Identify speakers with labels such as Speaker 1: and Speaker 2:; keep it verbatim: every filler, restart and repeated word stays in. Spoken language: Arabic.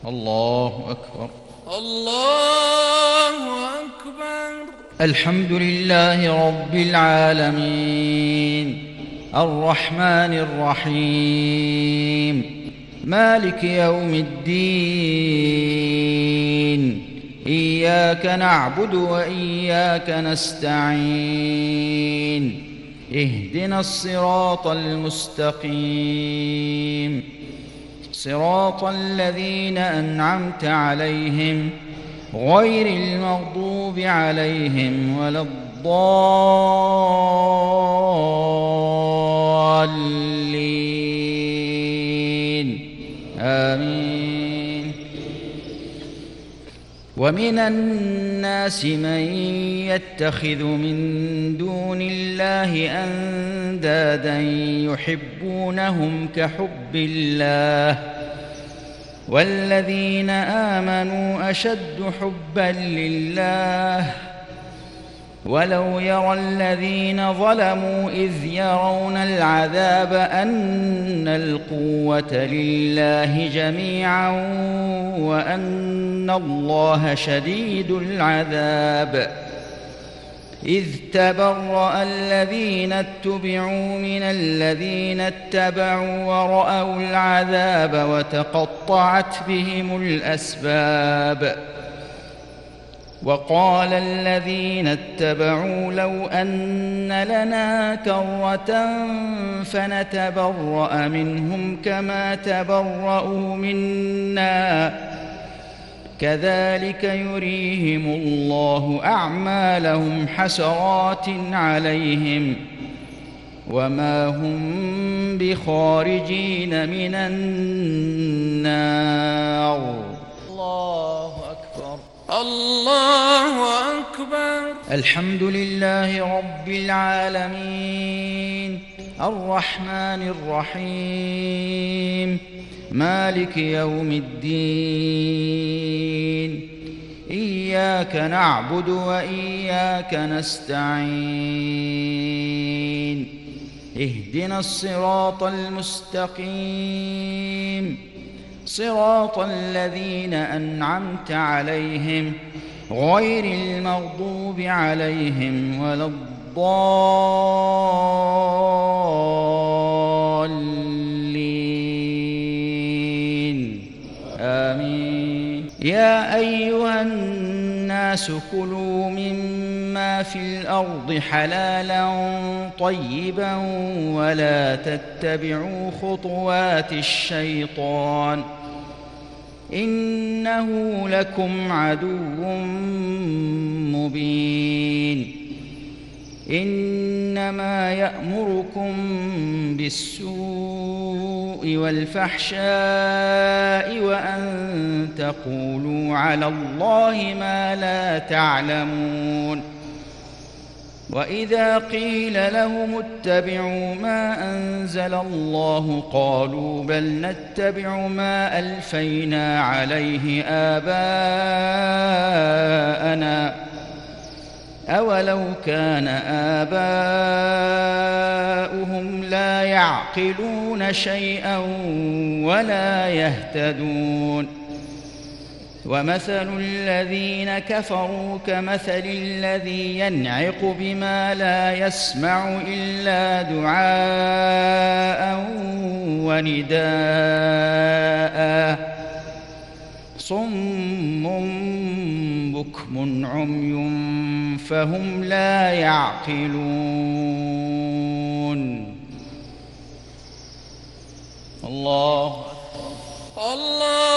Speaker 1: الله أكبر.
Speaker 2: الله أكبر.
Speaker 1: الحمد لله رب العالمين الرحمن الرحيم مالك يوم الدين إياك نعبد وإياك نستعين اهدنا الصراط المستقيم صراط الذين أنعمت عليهم غير المغضوب عليهم ولا الضالين آمين. ومن الناس من يتخذ من دون الله أندادا يحبونهم كحب الله والذين آمنوا أشد حبا لله ولو يرى الذين ظلموا إذ يرون العذاب أن القوة لله جميعا وأن الله شديد العذاب إذ تبرأ الذين اتبعوا من الذين اتبعوا ورأوا العذاب وتقطعت بهم الأسباب وقال الذين اتبعوا لو أن لنا كرة فنتبرأ منهم كما تبرأوا منا كذلك يريهم الله أعمالهم حسرات عليهم وما هم بخارجين من النار. الله أكبر.
Speaker 2: الله أكبر.
Speaker 1: الحمد لله رب العالمين الرحمن الرحيم مالك يوم الدين إياك نعبد وإياك نستعين اهدنا الصراط المستقيم صراط الذين أنعمت عليهم غير المغضوب عليهم ولا الضالين آمين. يا أيها الناس كلوا مما في الأرض حلالا طيبا ولا تتبعوا خطوات الشيطان إنه لكم عدو مبين. إنما يأمركم بالسوء والفحشاء وأن تقولوا على الله ما لا تعلمون. وإذا قيل لهم اتبعوا ما أنزل الله قالوا بل نتبع ما ألفينا عليه آباءنا أولو كان آباؤهم لا يعقلون شيئا ولا يهتدون. ومثل الذين كفروا كمثل الذي ينعق بما لا يسمع إلا دعاء ونداء صم بكم عمي فهم لا يعقلون. الله
Speaker 2: الله